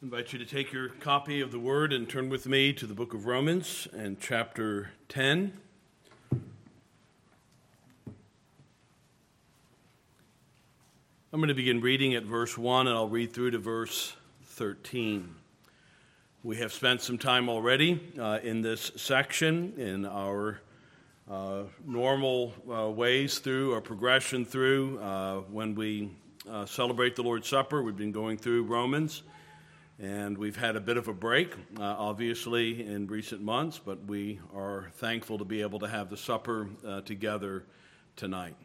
I invite you to take your copy of the Word and turn with me to the book of Romans and chapter 10. I'm going to begin reading at verse 1 and I'll read through to verse 13. We have spent some time already in this section in our normal ways through, our progression through. When we celebrate the Lord's Supper, we've been going through Romans. And we've had a bit of a break, obviously, in recent months, but we are thankful to be able to have the supper together tonight.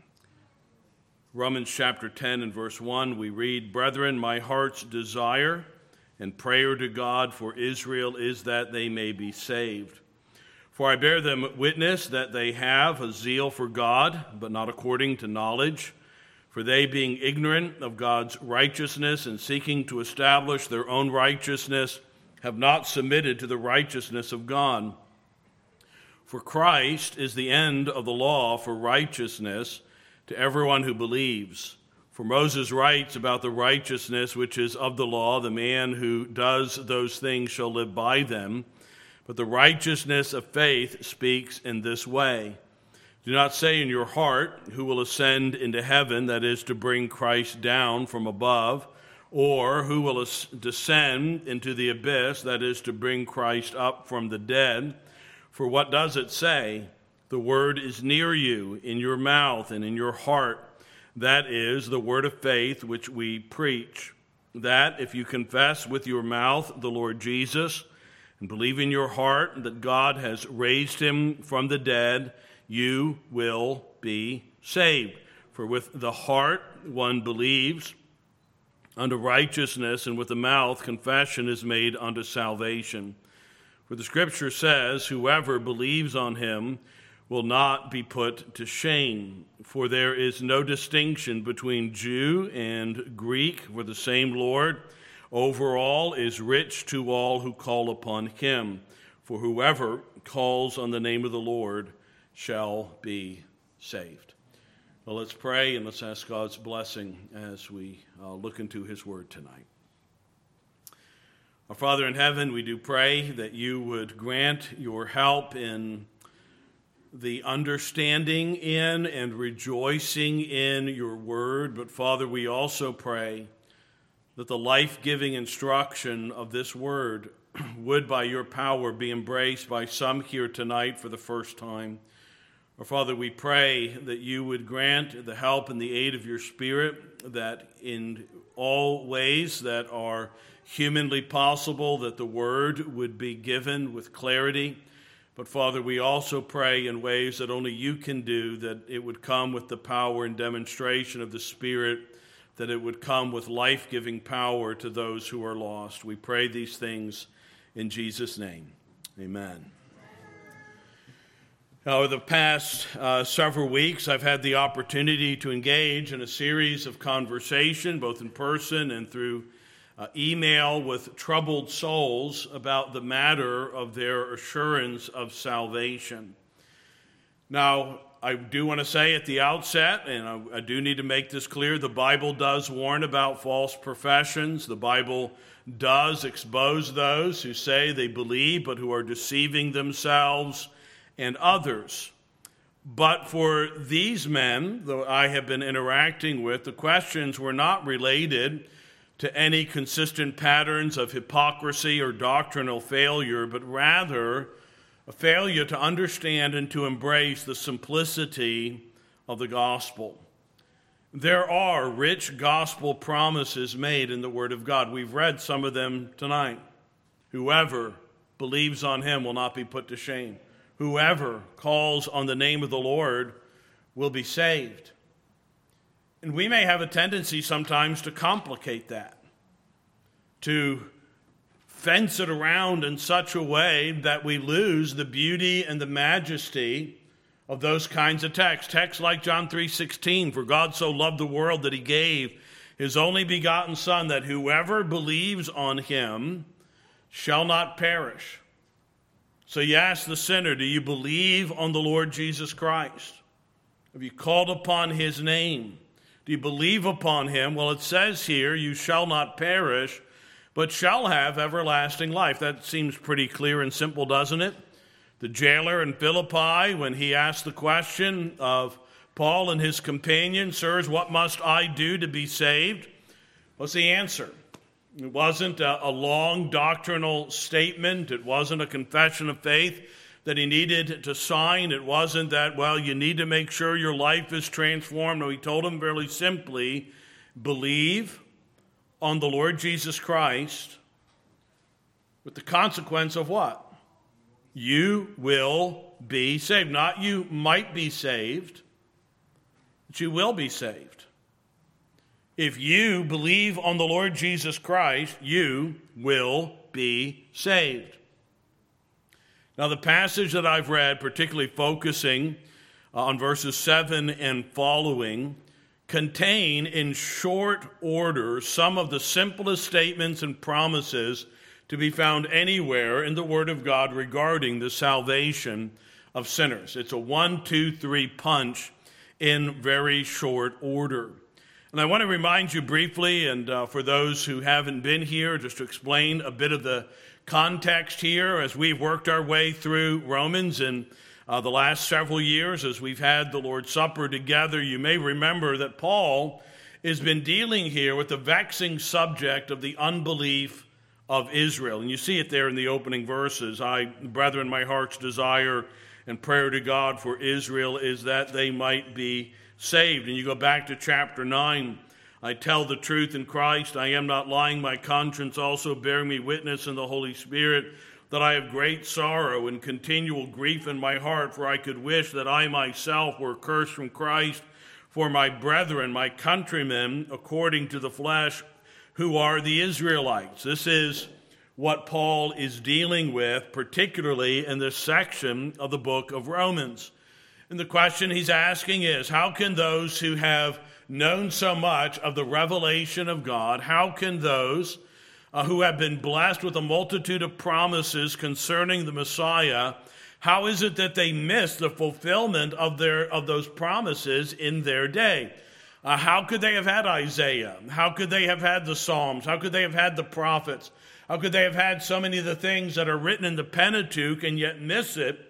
Romans chapter 10 and verse 1, we read, "Brethren, my heart's desire and prayer to God for Israel is that they may be saved. For I bear them witness that they have a zeal for God, but not according to knowledge. For they, being ignorant of God's righteousness and seeking to establish their own righteousness, have not submitted to the righteousness of God. For Christ is the end of the law for righteousness to everyone who believes. For Moses writes about the righteousness which is of the law, the man who does those things shall live by them. But the righteousness of faith speaks in this way. Do not say in your heart, who will ascend into heaven, that is to bring Christ down from above, or who will descend into the abyss, that is to bring Christ up from the dead. For what does it say? The word is near you, in your mouth and in your heart. That is the word of faith which we preach. That if you confess with your mouth the Lord Jesus, and believe in your heart that God has raised him from the dead, you will be saved. For with the heart one believes unto righteousness, and with the mouth confession is made unto salvation. For the Scripture says, whoever believes on him will not be put to shame. For there is no distinction between Jew and Greek, for the same Lord over all is rich to all who call upon him. For whoever calls on the name of the Lord shall be saved." Well, let's pray and let's ask God's blessing as we look into his word tonight. Our Father in heaven, we do pray that you would grant your help in the understanding in and rejoicing in your word. But Father, we also pray that the life-giving instruction of this word would by your power be embraced by some here tonight for the first time. Our Father, we pray that you would grant the help and the aid of your Spirit, that in all ways that are humanly possible, that the word would be given with clarity. But Father, we also pray in ways that only you can do, that it would come with the power and demonstration of the Spirit, that it would come with life-giving power to those who are lost. We pray these things in Jesus' name. Amen. Over the past several weeks, I've had the opportunity to engage in a series of conversation, both in person and through email, with troubled souls about the matter of their assurance of salvation. Now, I do want to say at the outset, and I do need to make this clear, the Bible does warn about false professions. The Bible does expose those who say they believe but who are deceiving themselves and others. But for these men, though I have been interacting with, the questions were not related to any consistent patterns of hypocrisy or doctrinal failure, but rather a failure to understand and to embrace the simplicity of the gospel. There are rich gospel promises made in the Word of God. We've read some of them tonight. Whoever believes on him will not be put to shame. Whoever calls on the name of the Lord will be saved. And we may have a tendency sometimes to complicate that, to fence it around in such a way that we lose the beauty and the majesty of those kinds of texts. Texts like John 3:16, "For God so loved the world that he gave his only begotten Son, that whoever believes on him shall not perish." So you ask the sinner, do you believe on the Lord Jesus Christ? Have you called upon his name? Do you believe upon him? Well, it says here, you shall not perish, but shall have everlasting life. That seems pretty clear and simple, doesn't it? The jailer in Philippi, when he asked the question of Paul and his companion, "Sirs, what must I do to be saved?" What's the answer? It wasn't a long doctrinal statement. It wasn't a confession of faith that he needed to sign. It wasn't that, well, you need to make sure your life is transformed. No, he told him very simply, believe on the Lord Jesus Christ, with the consequence of what? You will be saved. Not you might be saved, but you will be saved. If you believe on the Lord Jesus Christ, you will be saved. Now, the passage that I've read, particularly focusing on verses 7 and following, contain in short order some of the simplest statements and promises to be found anywhere in the Word of God regarding the salvation of sinners. It's a 1, 2, 3 punch in very short order. And I want to remind you briefly, and for those who haven't been here, just to explain a bit of the context here as we've worked our way through Romans in the last several years as we've had the Lord's Supper together. You may remember that Paul has been dealing here with the vexing subject of the unbelief of Israel. And you see it there in the opening verses. Brethren, my heart's desire and prayer to God for Israel is that they might be saved. And you go back to chapter 9, I tell the truth in Christ, I am not lying, my conscience also bearing me witness in the Holy Spirit, that I have great sorrow and continual grief in my heart, for I could wish that I myself were cursed from Christ for my brethren, my countrymen, according to the flesh, who are the Israelites. This is what Paul is dealing with, particularly in this section of the book of Romans. And the question he's asking is, how can those who have known so much of the revelation of God, how can those who have been blessed with a multitude of promises concerning the Messiah, how is it that they miss the fulfillment of those promises in their day? How could they have had Isaiah? How could they have had the Psalms? How could they have had the prophets? How could they have had so many of the things that are written in the Pentateuch and yet miss it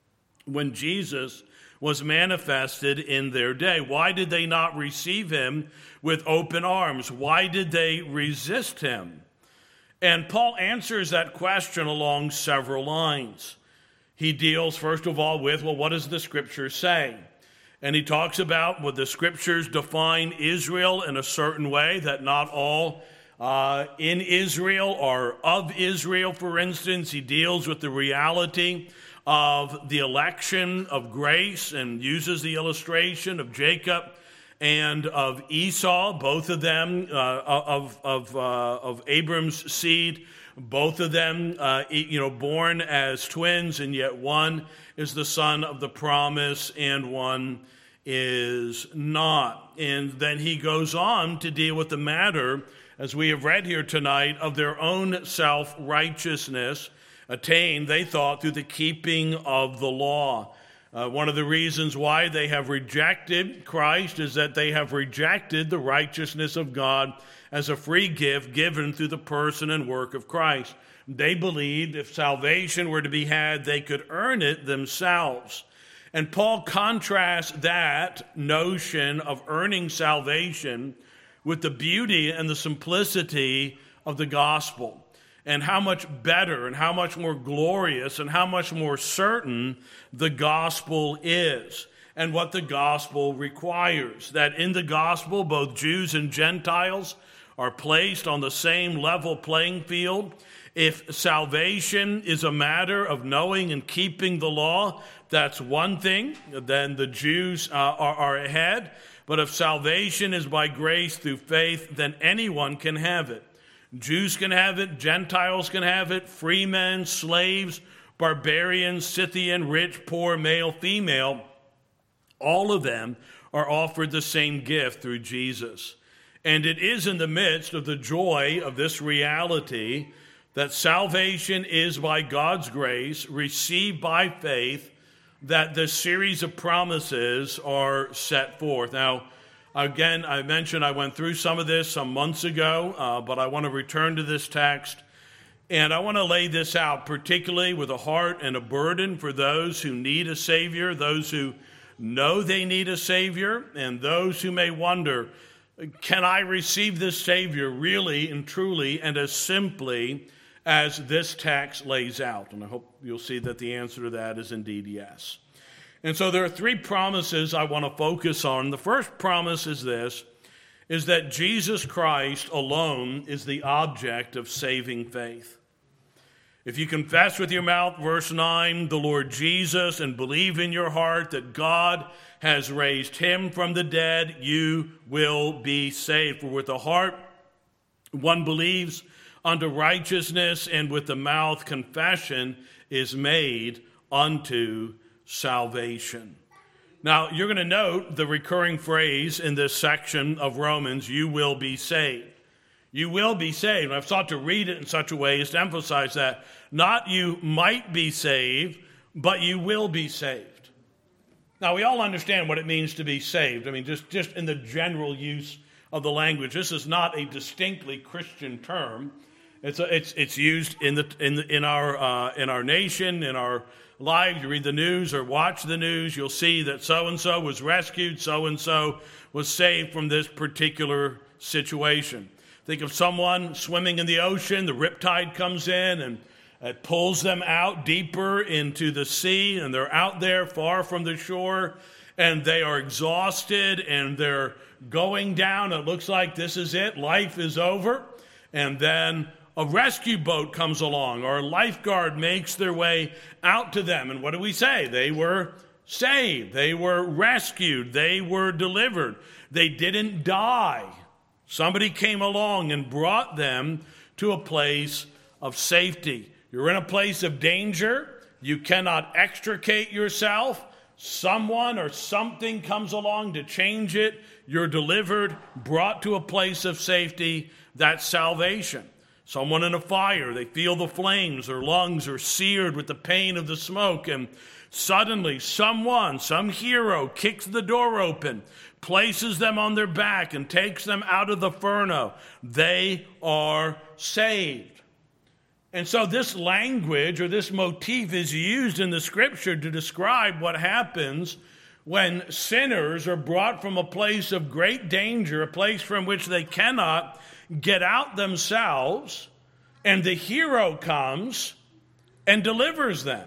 when Jesus was manifested in their day? Why did they not receive him with open arms? Why did they resist him? And Paul answers that question along several lines. He deals, first of all, with, well, what does the Scripture say? And he talks about what the Scriptures define Israel in a certain way, that not all in Israel are of Israel, for instance. He deals with the reality of the election of grace and uses the illustration of Jacob and of Esau, both of them of Abram's seed, both of them born as twins, and yet one is the son of the promise and one is not. And then he goes on to deal with the matter, as we have read here tonight, of their own self-righteousness attained, they thought, through the keeping of the law. One of the reasons why they have rejected Christ is that they have rejected the righteousness of God as a free gift given through the person and work of Christ. They believed if salvation were to be had, they could earn it themselves. And Paul contrasts that notion of earning salvation with the beauty and the simplicity of the gospel, and how much better and how much more glorious and how much more certain the gospel is, and what the gospel requires. That in the gospel, both Jews and Gentiles are placed on the same level playing field. If salvation is a matter of knowing and keeping the law, that's one thing. Then the Jews are ahead. But if salvation is by grace through faith, then anyone can have it. Jews can have it, Gentiles can have it, free men, slaves, barbarians, Scythian, rich, poor, male, female, all of them are offered the same gift through Jesus. And it is in the midst of the joy of this reality that salvation is by God's grace, received by faith, that this series of promises are set forth. Now, Again, I mentioned I went through some of this some months ago, but I want to return to this text. And I want to lay this out, particularly with a heart and a burden for those who need a Savior, those who know they need a Savior, and those who may wonder, can I receive this Savior really and truly and as simply as this text lays out? And I hope you'll see that the answer to that is indeed yes. And so there are three promises I want to focus on. The first promise is this, is that Jesus Christ alone is the object of saving faith. If you confess with your mouth, verse 9, the Lord Jesus, and believe in your heart that God has raised him from the dead, you will be saved. For with the heart one believes unto righteousness, and with the mouth confession is made unto salvation. Now, you're going to note the recurring phrase in this section of Romans, you will be saved. You will be saved. I've sought to read it in such a way as to emphasize that. Not you might be saved, but you will be saved. Now, we all understand what it means to be saved. I mean, just in the general use of the language. This is not a distinctly Christian term. It's used in our nation, in our lives. You read the news or watch the news, you'll see that so-and-so was rescued, so-and-so was saved from this particular situation. Think of someone swimming in the ocean, the riptide comes in and it pulls them out deeper into the sea, and they're out there far from the shore, and they are exhausted, and they're going down. It looks like this is it, life is over. And then a rescue boat comes along, or a lifeguard makes their way out to them. And what do we say? They were saved. They were rescued. They were delivered. They didn't die. Somebody came along and brought them to a place of safety. You're in a place of danger. You cannot extricate yourself. Someone or something comes along to change it. You're delivered, brought to a place of safety. That's salvation. Someone in a fire, they feel the flames, their lungs are seared with the pain of the smoke, and suddenly some hero kicks the door open, places them on their back, and takes them out of the inferno. They are saved. And so this language or this motif is used in the Scripture to describe what happens when sinners are brought from a place of great danger, a place from which they cannot get out themselves, and the hero comes and delivers them.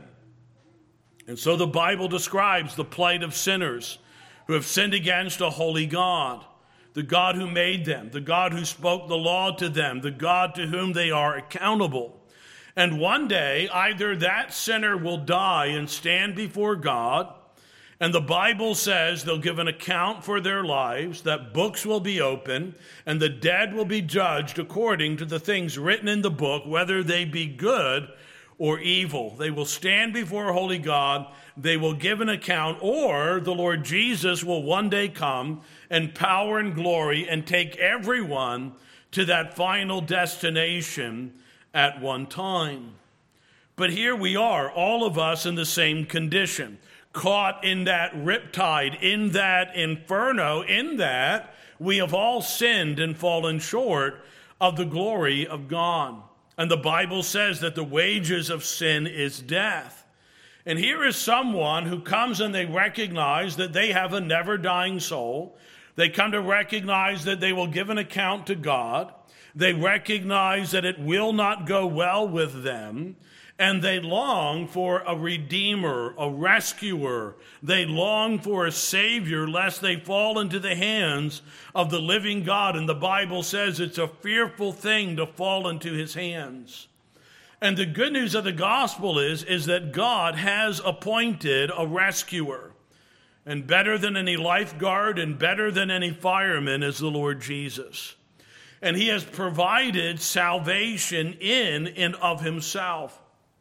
And so the Bible describes the plight of sinners who have sinned against a holy God, the God who made them, the God who spoke the law to them, the God to whom they are accountable. And one day, either that sinner will die and stand before God, and the Bible says they'll give an account for their lives, that books will be opened, and the dead will be judged according to the things written in the book, whether they be good or evil. They will stand before a holy God, they will give an account, or the Lord Jesus will one day come in power and glory and take everyone to that final destination at one time. But here we are, all of us in the same condition, caught in that riptide, in that inferno, in that we have all sinned and fallen short of the glory of God. And the Bible says that the wages of sin is death. And here is someone who comes and they recognize that they have a never-dying soul. They come to recognize that they will give an account to God. They recognize that it will not go well with them, and they long for a redeemer, a rescuer. They long for a savior, lest they fall into the hands of the living God. And the Bible says it's a fearful thing to fall into his hands. And the good news of the gospel is that God has appointed a rescuer. And better than any lifeguard and better than any fireman is the Lord Jesus. And he has provided salvation in and of himself.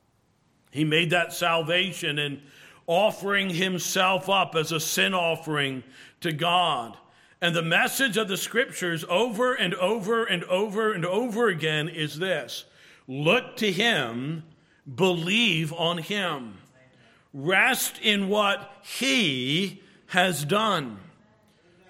He made that salvation in offering himself up as a sin offering to God. And the message of the Scriptures over and over and over and over again is this: look to him, believe on him, rest in what he has done.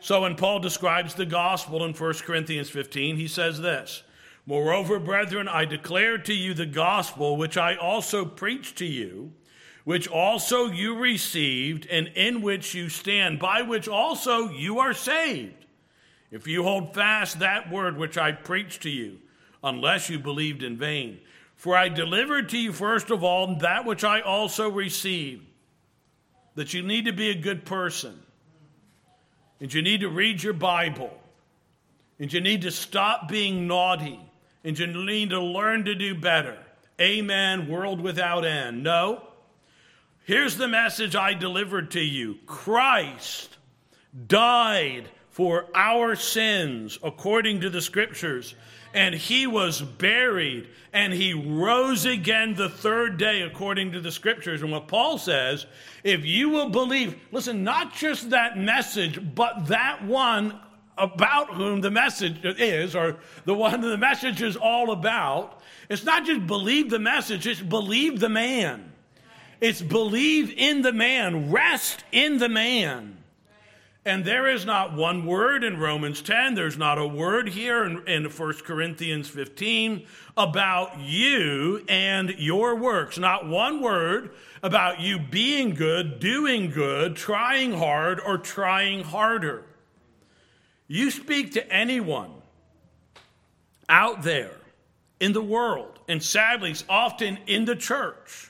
So when Paul describes the gospel in 1 Corinthians 15, he says this, "Moreover, brethren, I declare to you the gospel which I also preached to you, which also you received, and in which you stand, by which also you are saved, if you hold fast that word which I preached to you, unless you believed in vain. For I delivered to you first of all that which I also received, that you need to be a good person, and you need to read your Bible, and you need to stop being naughty, and you need to learn to do better. Amen, world without end." No. Here's the message I delivered to you. Christ died for our sins according to the Scriptures, and he was buried, and he rose again the third day according to the Scriptures. And what Paul says, if you will believe, listen, not just that message, but that one about whom the message is, or the one the message is all about, it's not just believe the message, it's believe the man. It's believe in the man, rest in the man. And there is not one word in Romans 10, there's not a word here in 1 Corinthians 15 about you and your works. Not one word about you being good, doing good, trying hard, or trying harder. You speak to anyone out there in the world, and sadly, often in the church,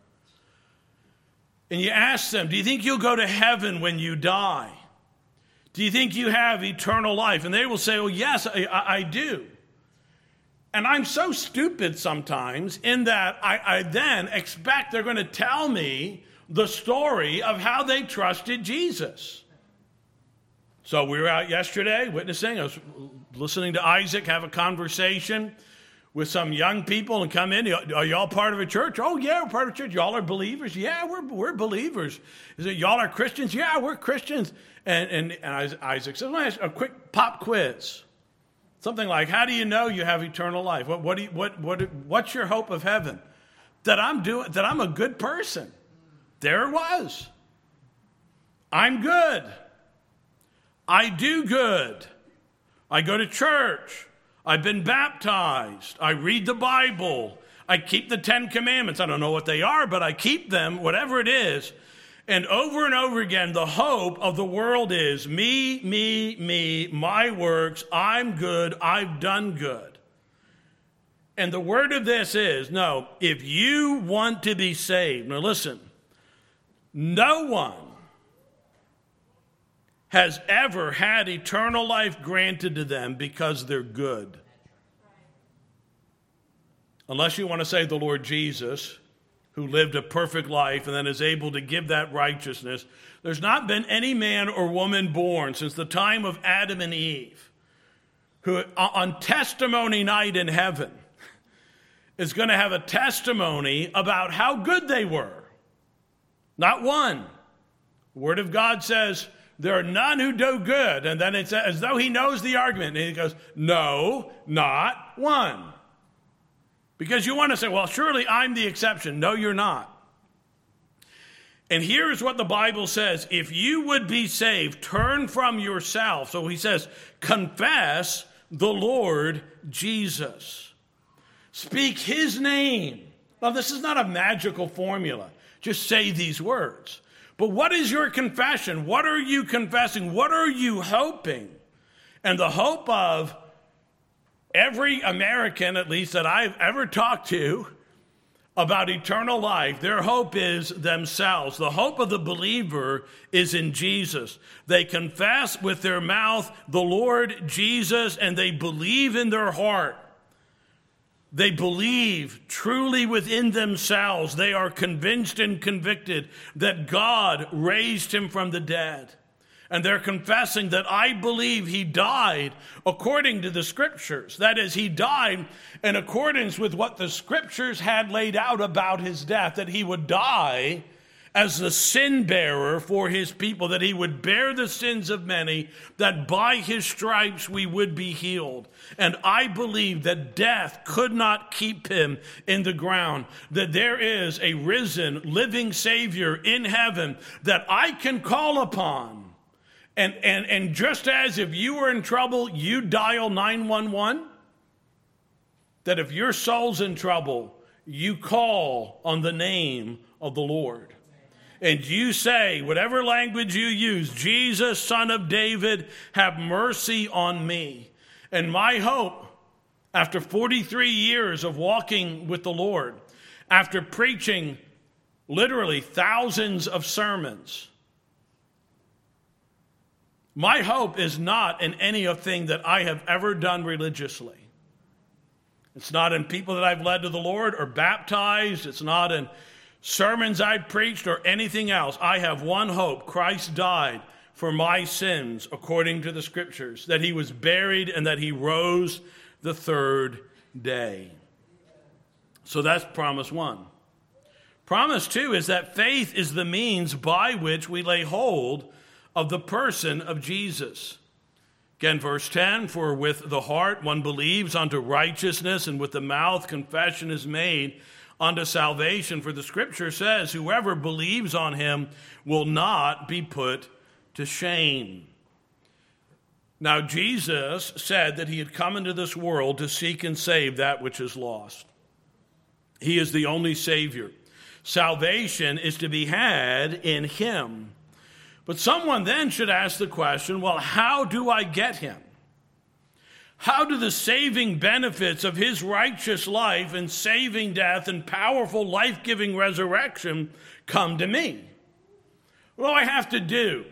and you ask them, do you think you'll go to heaven when you die? Do you think you have eternal life? And they will say, oh, yes, I do. And I'm so stupid sometimes in that I then expect they're going to tell me the story of how they trusted Jesus. So we were out yesterday witnessing. I was listening to Isaac have a conversation with some young people and come in. Are y'all part of a church? Oh, yeah, we're part of a church. Y'all are believers? Yeah, we're believers. Is it y'all are Christians? Yeah, we're Christians. And Isaac says, well, a quick pop quiz. Something like, how do you know you have eternal life? What's your hope of heaven? That I'm a good person. There it was. I'm good. I do good. I go to church. I've been baptized. I read the Bible. I keep the 10 Commandments. I don't know what they are, but I keep them, whatever it is. And over again, the hope of the world is me, my works, I'm good, I've done good. And the word of this is, no, if you want to be saved, now listen, no one has ever had eternal life granted to them because they're good. Unless you want to say the Lord Jesus, who lived a perfect life and then is able to give that righteousness. There's not been any man or woman born since the time of Adam and Eve who on testimony night in heaven is going to have a testimony about how good they were. Not one. The Word of God says, there are none who do good. And then it's as though he knows the argument. And he goes, no, not one. Because you want to say, well, surely I'm the exception. No, you're not. And here's what the Bible says. If you would be saved, turn from yourself. So he says, confess the Lord Jesus. Speak his name. Now, this is not a magical formula. Just say these words. But what is your confession? What are you confessing? What are you hoping? And the hope of every American, at least that I've ever talked to about eternal life, their hope is themselves. The hope of the believer is in Jesus. They confess with their mouth the Lord Jesus, and they believe in their heart. They believe truly within themselves. They are convinced and convicted that God raised him from the dead. And they're confessing that I believe he died according to the Scriptures. That is, he died in accordance with what the Scriptures had laid out about his death, that he would die as the sin bearer for his people, that he would bear the sins of many, that by his stripes we would be healed. And I believe that death could not keep him in the ground, that there is a risen, living Savior in heaven that I can call upon. And just as if you were in trouble, you dial 911, that if your soul's in trouble, you call on the name of the Lord. And you say, whatever language you use, Jesus, Son of David, have mercy on me. And my hope, after 43 years of walking with the Lord, after preaching literally thousands of sermons, my hope is not in anything that I have ever done religiously. It's not in people that I've led to the Lord or baptized. It's not in sermons I've preached or anything else. I have one hope. Christ died for my sins according to the Scriptures, that he was buried and that he rose the third day. So that's promise one. Promise two is that faith is the means by which we lay hold of the person of Jesus. Again, verse 10, for with the heart one believes unto righteousness, and with the mouth confession is made unto salvation. For the Scripture says, whoever believes on him will not be put to shame. Now, Jesus said that he had come into this world to seek and save that which is lost. He is the only Savior. Salvation is to be had in him. But someone then should ask the question, well, how do I get him? How do the saving benefits of his righteous life and saving death and powerful life-giving resurrection come to me? What do I have to do?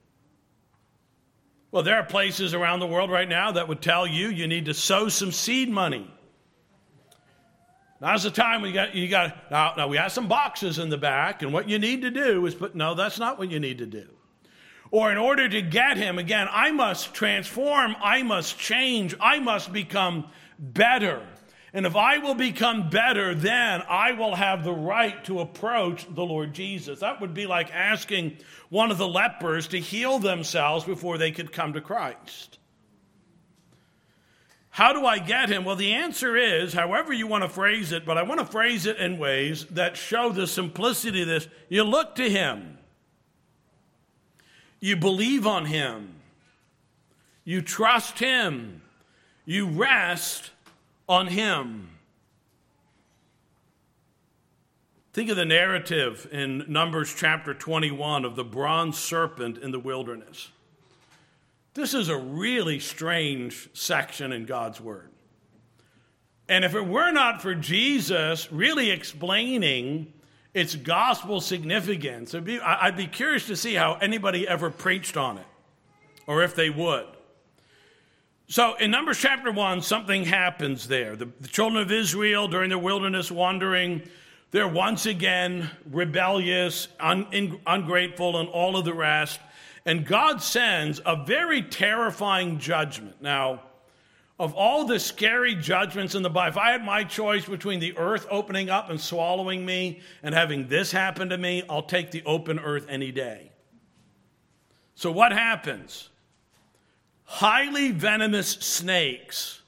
Well, there are places around the world right now that would tell you you need to sow some seed money. Now's the time now we have some boxes in the back, and what you need to do is no, that's not what you need to do. Or in order to get him, again, I must transform, I must change, I must become better. And if I will become better, then I will have the right to approach the Lord Jesus. That would be like asking one of the lepers to heal themselves before they could come to Christ. How do I get him? Well, the answer is, however you want to phrase it, but I want to phrase it in ways that show the simplicity of this. You look to him. You believe on him. You trust him. You rest on him. Think of the narrative in Numbers chapter 21 of the bronze serpent in the wilderness. This is a really strange section in God's word. And if it were not for Jesus really explaining its gospel significance, I'd be curious to see how anybody ever preached on it, or if they would. So in Numbers chapter 1, something happens there. The children of Israel during their wilderness wandering, they're once again rebellious, ungrateful, and all of the rest. And God sends a very terrifying judgment. Now, of all the scary judgments in the Bible, if I had my choice between the earth opening up and swallowing me and having this happen to me, I'll take the open earth any day. So what happens? Highly venomous snakes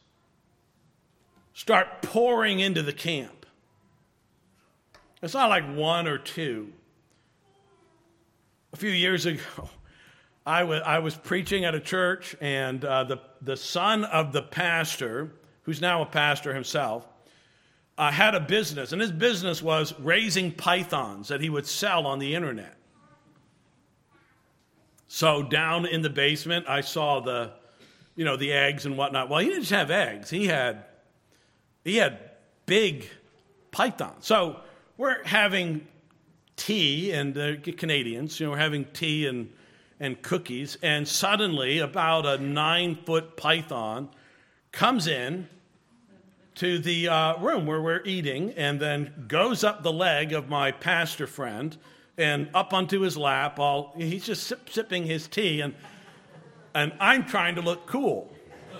start pouring into the camp. It's not like one or two. A few years ago, I was preaching at a church, and the son of the pastor, who's now a pastor himself, had a business, and his business was raising pythons that he would sell on the internet. So down in the basement, I saw the eggs and whatnot. Well, he didn't just have eggs; he had big pythons. So we're having tea, and Canadians, we're having tea and cookies, and suddenly about a 9-foot python comes in to the room where we're eating, and then goes up the leg of my pastor friend and up onto his lap. He's just sipping his tea, and I'm trying to look cool.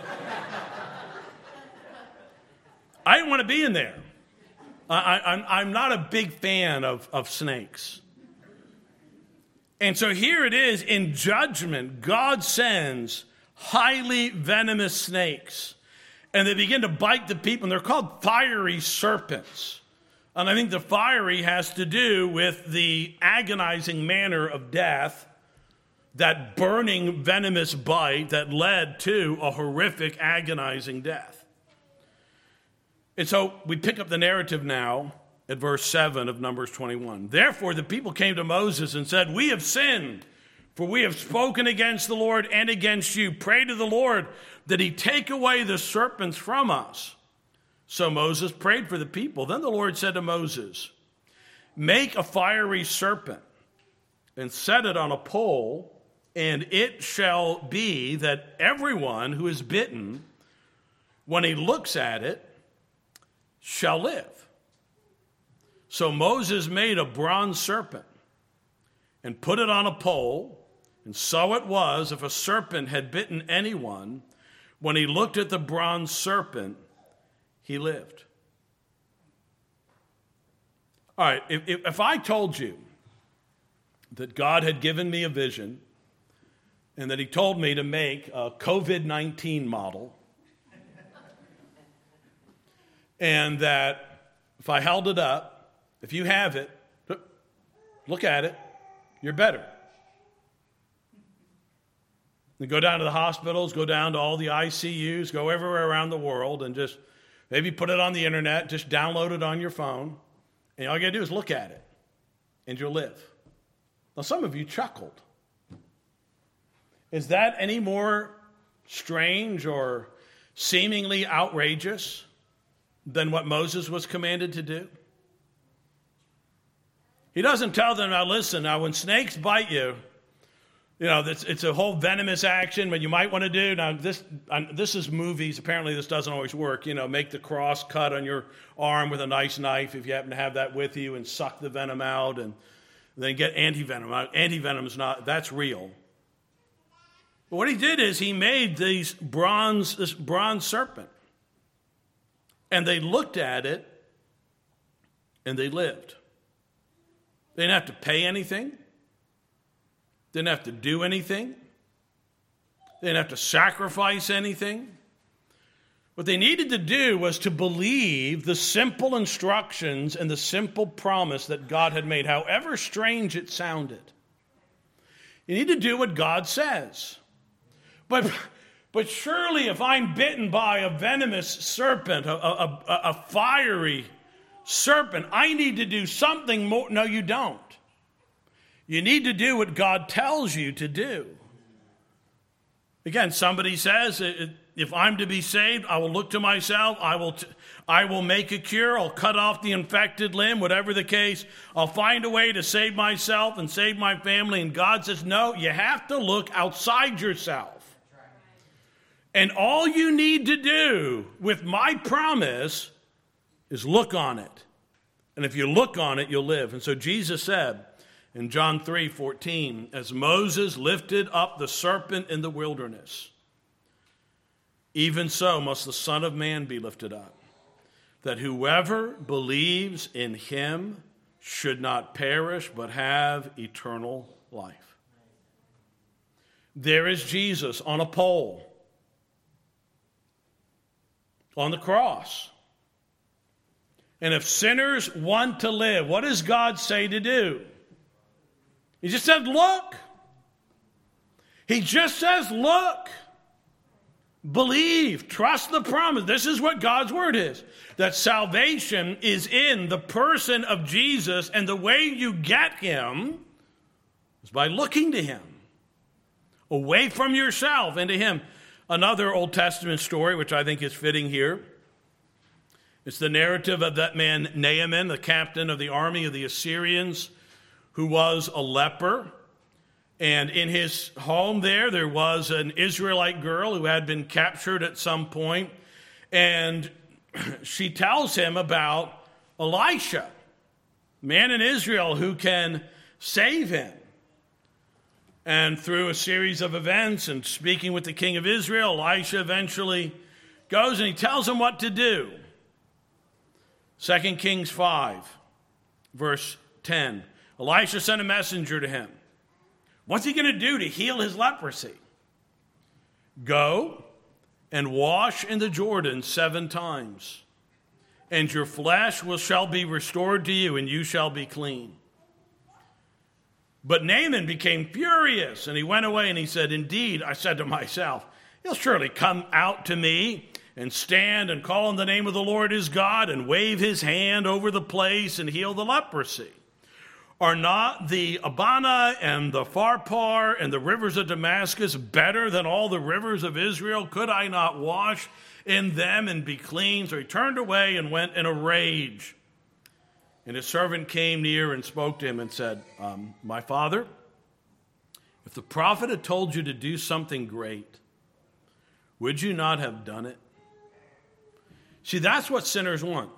I didn't want to be in there. I'm not a big fan of snakes. And so here it is, in judgment, God sends highly venomous snakes, and they begin to bite the people, and they're called fiery serpents. And I think the fiery has to do with the agonizing manner of death that burning, venomous bite that led to a horrific, agonizing death. And so we pick up the narrative now at verse 7 of Numbers 21. Therefore, the people came to Moses and said, "We have sinned, for we have spoken against the Lord and against you. Pray to the Lord that he take away the serpents from us." So Moses prayed for the people. Then the Lord said to Moses, "Make a fiery serpent and set it on a pole, and it shall be that everyone who is bitten, when he looks at it, shall live." So Moses made a bronze serpent and put it on a pole, and so it was, if a serpent had bitten anyone, when he looked at the bronze serpent, he lived. All right, if I told you that God had given me a vision and that he told me to make a COVID-19 model, and that if I held it up, if you have it, look at it, you're better. You go down to the hospitals, go down to all the ICUs, go everywhere around the world, and just maybe put it on the internet, just download it on your phone, and all you got to do is look at it, and you'll live. Now, some of you chuckled. Is that any more strange or seemingly outrageous than what Moses was commanded to do? He doesn't tell them, now listen, now when snakes bite you, it's a whole venomous action, but you might want to do, now this is movies, apparently this doesn't always work, make the cross cut on your arm with a nice knife if you happen to have that with you, and suck the venom out, and then get anti-venom. Anti-venom is not, that's real. But what he did is he made this bronze serpent, and they looked at it, and they lived. They didn't have to pay anything. Didn't have to do anything. They didn't have to sacrifice anything. What they needed to do was to believe the simple instructions and the simple promise that God had made, however strange it sounded. You need to do what God says. But surely if I'm bitten by a venomous serpent, a fiery serpent, I need to do something more. No, you don't. You need to do what God tells you to do. Again, somebody says, if I'm to be saved, I will look to myself. I will make a cure. I'll cut off the infected limb, whatever the case. I'll find a way to save myself and save my family. And God says, no, you have to look outside yourself. And all you need to do with my promise is look on it. And if you look on it, you'll live. And so Jesus said in John 3:14, as Moses lifted up the serpent in the wilderness, even so must the Son of Man be lifted up, that whoever believes in him should not perish, but have eternal life. There is Jesus on a pole, on the cross. And if sinners want to live, what does God say to do? He just said, look. He just says, look. Believe. Trust the promise. This is what God's word is. That salvation is in the person of Jesus, and the way you get him is by looking to him. Away from yourself and to him. Another Old Testament story, which I think is fitting here. It's the narrative of that man Naaman, the captain of the army of the Assyrians, who was a leper. And in his home there was an Israelite girl who had been captured at some point. And she tells him about Elisha, a man in Israel who can save him. And through a series of events and speaking with the king of Israel, Elisha eventually goes and he tells him what to do. 2 Kings 5, verse 10. Elisha sent a messenger to him. What's he going to do to heal his leprosy? Go and wash in the Jordan 7 times, and your flesh shall be restored to you, and you shall be clean. But Naaman became furious, and he went away, and he said, "Indeed, I said to myself, he'll surely come out to me and stand and call on the name of the Lord his God and wave his hand over the place and heal the leprosy. Are not the Abana and the Pharpar and the rivers of Damascus better than all the rivers of Israel? Could I not wash in them and be clean?" So he turned away and went in a rage. And his servant came near and spoke to him and said, "My father, if the prophet had told you to do something great, would you not have done it?" See, that's what sinners want.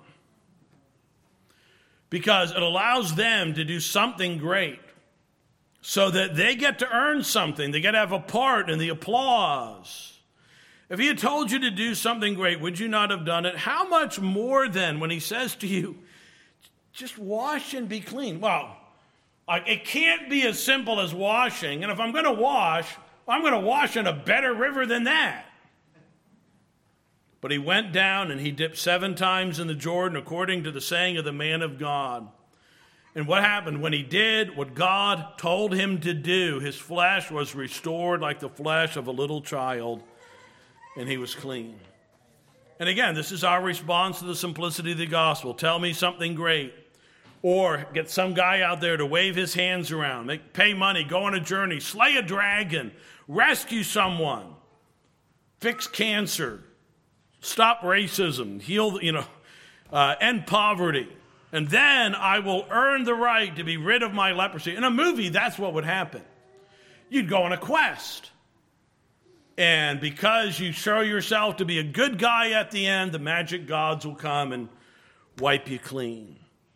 Because it allows them to do something great so that they get to earn something. They get to have a part in the applause. If he had told you to do something great, would you not have done it? How much more then when he says to you, just wash and be clean? Well, it can't be as simple as washing. And if I'm going to wash, I'm going to wash in a better river than that. But he went down and he dipped 7 times in the Jordan according to the saying of the man of God. And what happened? When he did what God told him to do, his flesh was restored like the flesh of a little child, and he was clean. And again, this is our response to the simplicity of the gospel. Tell me something great. Or get some guy out there to wave his hands around, pay money, go on a journey, slay a dragon, rescue someone, fix cancer, stop racism, heal, end poverty. And then I will earn the right to be rid of my leprosy. In a movie, that's what would happen. You'd go on a quest. And because you show yourself to be a good guy at the end, the magic gods will come and wipe you clean.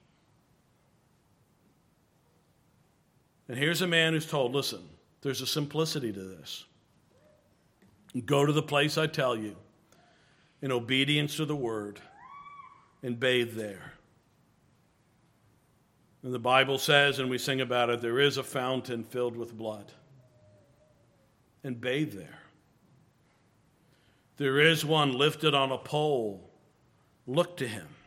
And here's a man who's told, listen, there's a simplicity to this. Go to the place I tell you in obedience to the word and bathe there. And the Bible says, and we sing about it, there is a fountain filled with blood. And bathe there. There is one lifted on a pole. Look to him.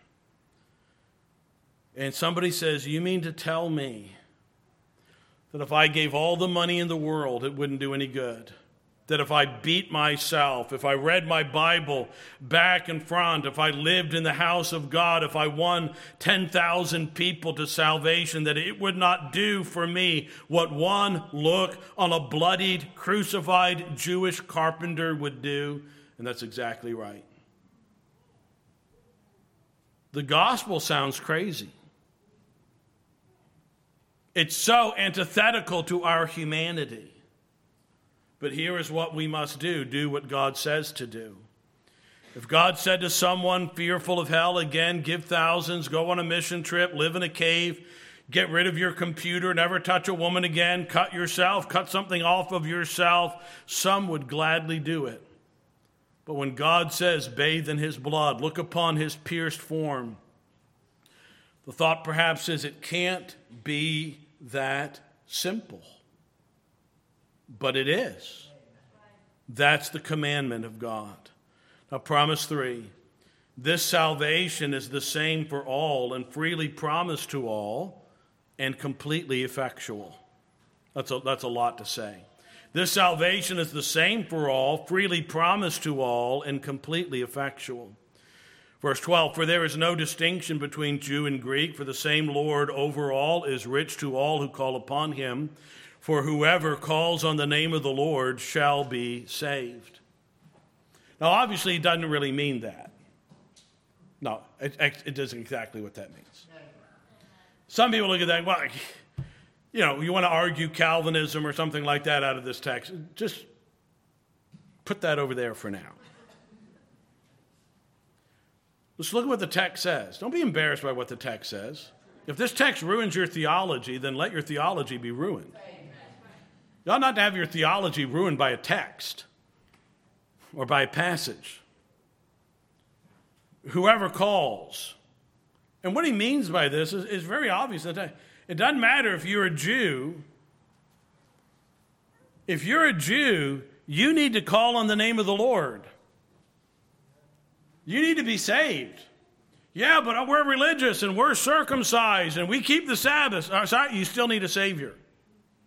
And somebody says, you mean to tell me that if I gave all the money in the world, it wouldn't do any good? That if I beat myself, if I read my Bible back and front, if I lived in the house of God, if I won 10,000 people to salvation, that it would not do for me what one look on a bloodied, crucified Jewish carpenter would do? And that's exactly right. The gospel sounds crazy. It's so antithetical to our humanity. But here is what we must do. Do what God says to do. If God said to someone fearful of hell, again, give thousands, go on a mission trip, live in a cave, get rid of your computer, never touch a woman again, cut something off of yourself, some would gladly do it. But when God says, bathe in his blood, look upon his pierced form, the thought perhaps is it can't be that simple. But it is. That's the commandment of God. Now, promise 3. This salvation is the same for all and freely promised to all and completely effectual. That's a lot to say. This salvation is the same for all, freely promised to all, and completely effectual. Verse 12, for there is no distinction between Jew and Greek, for the same Lord over all is rich to all who call upon him. For whoever calls on the name of the Lord shall be saved. Now, obviously, he doesn't really mean that. No, it isn't exactly what that means. Some people look at that, well, you want to argue Calvinism or something like that out of this text. Just put that over there for now. Let's look at what the text says. Don't be embarrassed by what the text says. If this text ruins your theology, then let your theology be ruined. You ought not to have your theology ruined by a text or by a passage. Whoever calls. And what he means by this is very obvious. It doesn't matter if you're a Jew. If you're a Jew, you need to call on the name of the Lord. You need to be saved. Yeah, but we're religious and we're circumcised and we keep the Sabbath. Sorry, you still need a Savior.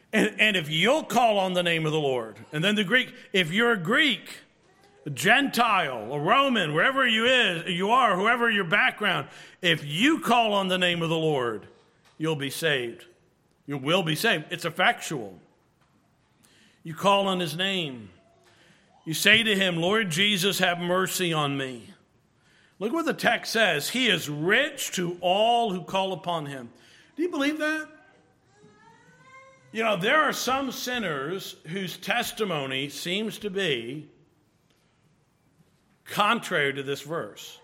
And if you'll call on the name of the Lord, and then the Greek, if you're a Greek, a Gentile, a Roman, wherever you are, whoever your background, if you call on the name of the Lord, you'll be saved. You will be saved. It's effectual. You call on his name. You say to him, Lord Jesus, have mercy on me. Look what the text says. He is rich to all who call upon him. Do you believe that? You know, there are some sinners whose testimony seems to be contrary to this verse.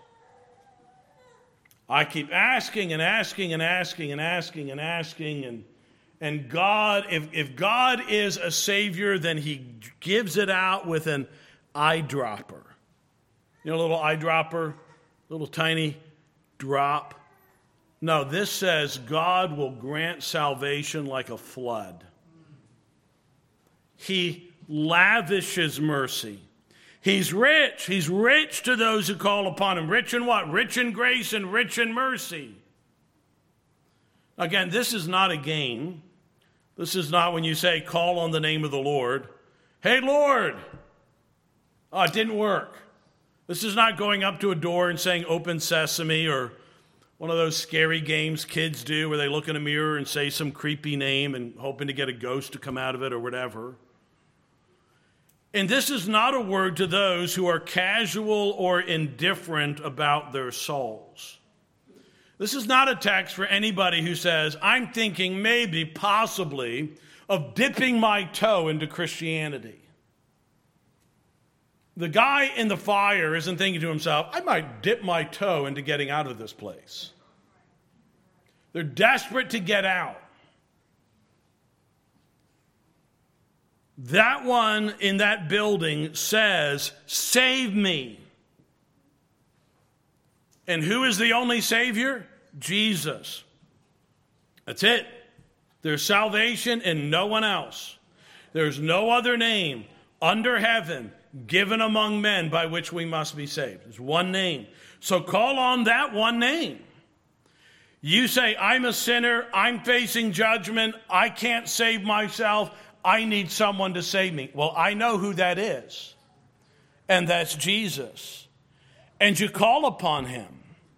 I keep asking and asking and asking and asking and asking, and God, if God is a Savior, then he gives it out with an eyedropper. You know, a little eyedropper, little tiny drop. No, this says God will grant salvation like a flood. He lavishes mercy. He's rich. He's rich to those who call upon him. Rich in what? Rich in grace and rich in mercy. Again, this is not a game. This is not when you say, call on the name of the Lord. Hey, Lord. Oh, it didn't work. This is not going up to a door and saying, open sesame, or one of those scary games kids do where they look in a mirror and say some creepy name and hoping to get a ghost to come out of it or whatever. And this is not a word to those who are casual or indifferent about their souls. This is not a text for anybody who says, I'm thinking maybe, possibly, of dipping my toe into Christianity. The guy in the fire isn't thinking to himself, I might dip my toe into getting out of this place. They're desperate to get out. That one in that building says, save me. And who is the only Savior? Jesus. That's it. There's salvation in no one else. There's no other name under heaven given among men by which we must be saved. There's one name. So call on that one name. You say, I'm a sinner, I'm facing judgment, I can't save myself, I need someone to save me. Well, I know who that is, and that's Jesus. And you call upon him.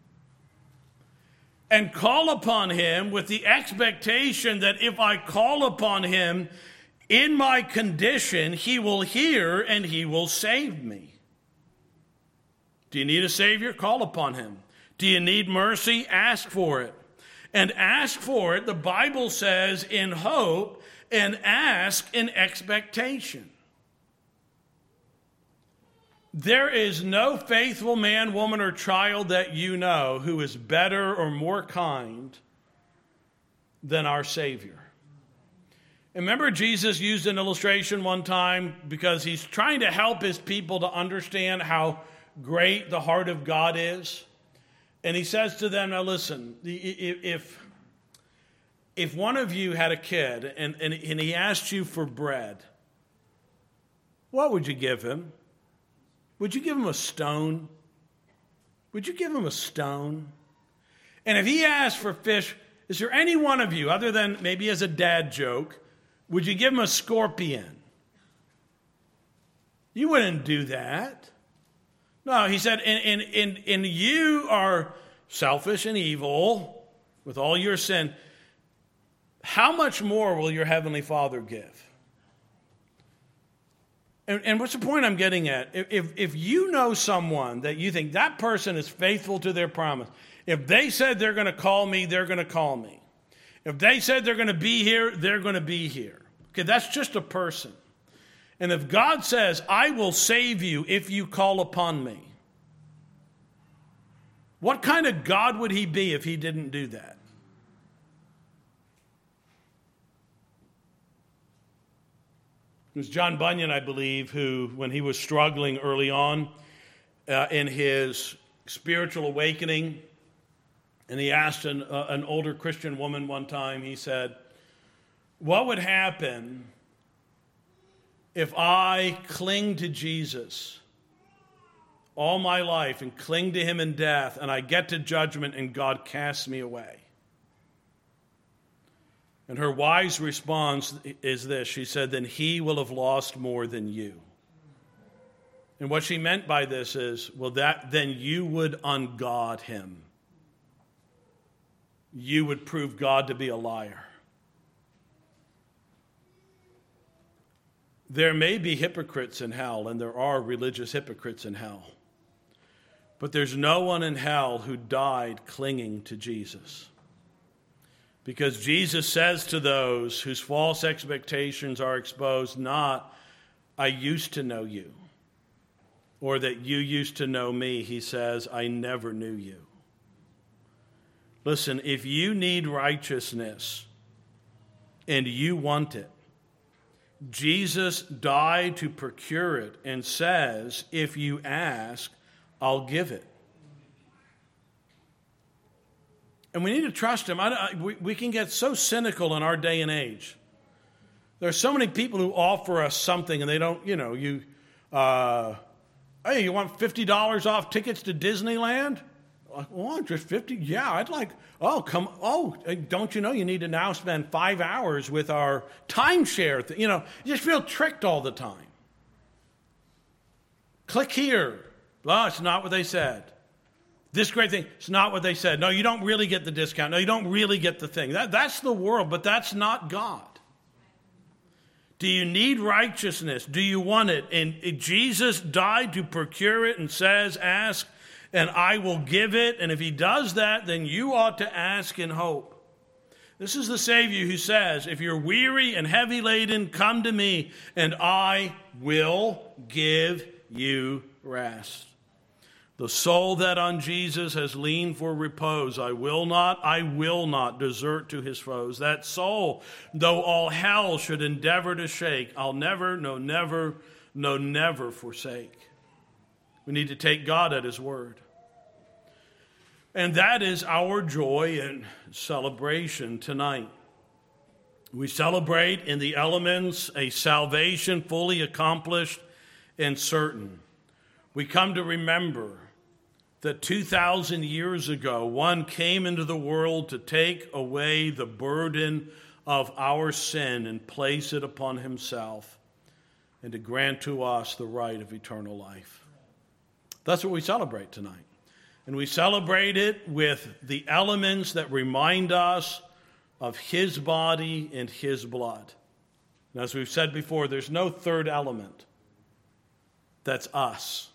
And call upon him with the expectation that if I call upon him in my condition, he will hear and he will save me. Do you need a Savior? Call upon him. Do you need mercy? Ask for it. And ask for it, the Bible says, in hope, and ask in expectation. There is no faithful man, woman, or child that you know who is better or more kind than our Savior. And remember, Jesus used an illustration one time because he's trying to help his people to understand how great the heart of God is. And he says to them, now listen, if one of you had a kid and he asked you for bread, what would you give him? Would you give him a stone? Would you give him a stone? And if he asked for fish, is there any one of you, other than maybe as a dad joke, would you give him a scorpion? You wouldn't do that. No, he said, and you are selfish and evil with all your sin. How much more will your heavenly Father give? And what's the point I'm getting at? If you know someone that you think that person is faithful to their promise, if they said they're going to call me, they're going to call me. If they said they're going to be here, they're going to be here. Okay, that's just a person. And if God says, I will save you if you call upon me, what kind of God would he be if he didn't do that? It was John Bunyan, I believe, who, when he was struggling early on in his spiritual awakening, and he asked an older Christian woman one time, he said, what would happen if I cling to Jesus all my life and cling to him in death, and I get to judgment and God casts me away? And her wise response is this. She said, then he will have lost more than you. And what she meant by this is, well, then you would ungod him. You would prove God to be a liar. There may be hypocrites in hell, and there are religious hypocrites in hell. But there's no one in hell who died clinging to Jesus. Because Jesus says to those whose false expectations are exposed, not, I used to know you, or that you used to know me. He says, I never knew you. Listen, if you need righteousness and you want it, Jesus died to procure it and says, if you ask, I'll give it. And we need to trust him. We can get so cynical in our day and age. There are so many people who offer us something and they don't, hey, you want $50 off tickets to Disneyland? Oh, just 50? Yeah, I'd like, don't you know you need to now spend 5 hours with our timeshare? You just feel tricked all the time. Click here. Oh, it's not what they said. This great thing, it's not what they said. No, you don't really get the discount. No, you don't really get the thing. That's the world, but that's not God. Do you need righteousness? Do you want it? And Jesus died to procure it and says, ask, and I will give it. And if he does that, then you ought to ask in hope. This is the Savior who says, if you're weary and heavy laden, come to me, and I will give you rest. The soul that on Jesus has leaned for repose, I will not desert to his foes. That soul, though all hell should endeavor to shake, I'll never forsake. We need to take God at his word. And that is our joy and celebration tonight. We celebrate in the elements a salvation fully accomplished and certain. We come to remember that 2,000 years ago, one came into the world to take away the burden of our sin and place it upon himself and to grant to us the right of eternal life. That's what we celebrate tonight. And we celebrate it with the elements that remind us of his body and his blood. And as we've said before, there's no third element. That's us.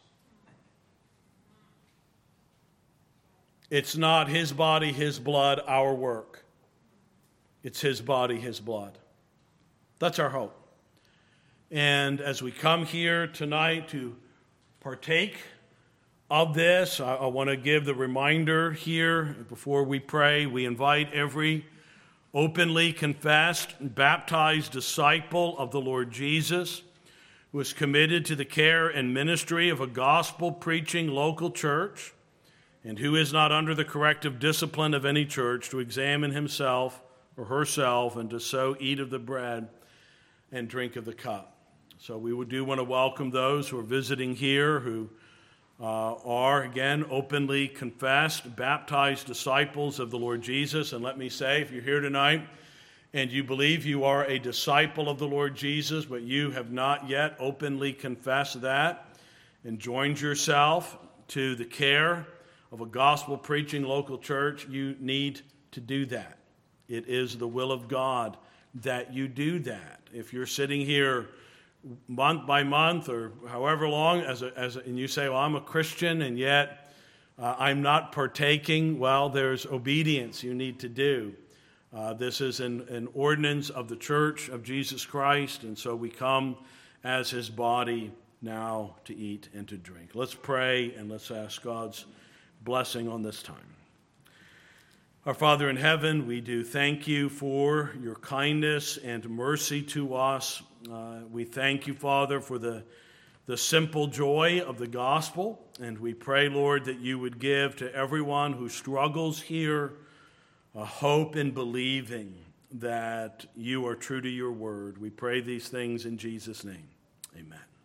It's not his body, his blood, our work. It's his body, his blood. That's our hope. And as we come here tonight to partake of this, I want to give the reminder here before we pray. We invite every openly confessed and baptized disciple of the Lord Jesus who is committed to the care and ministry of a gospel-preaching local church and who is not under the corrective discipline of any church to examine himself or herself and to so eat of the bread and drink of the cup. So we do want to welcome those who are visiting here who are, again, openly confessed, baptized disciples of the Lord Jesus. And let me say, if you're here tonight and you believe you are a disciple of the Lord Jesus, but you have not yet openly confessed that and joined yourself to the care of a gospel-preaching local church, you need to do that. It is the will of God that you do that. If you're sitting here month by month or however long, and you say, well, I'm a Christian, and yet I'm not partaking, well, there's obedience you need to do. This is an ordinance of the Church of Jesus Christ, and so we come as his body now to eat and to drink. Let's pray, and let's ask God's blessing on this time. Our Father in heaven, we do thank you for your kindness and mercy to us. We thank you, Father, for the simple joy of the gospel, and we pray, Lord, that you would give to everyone who struggles here a hope in believing that you are true to your word. We pray these things in Jesus' name. Amen.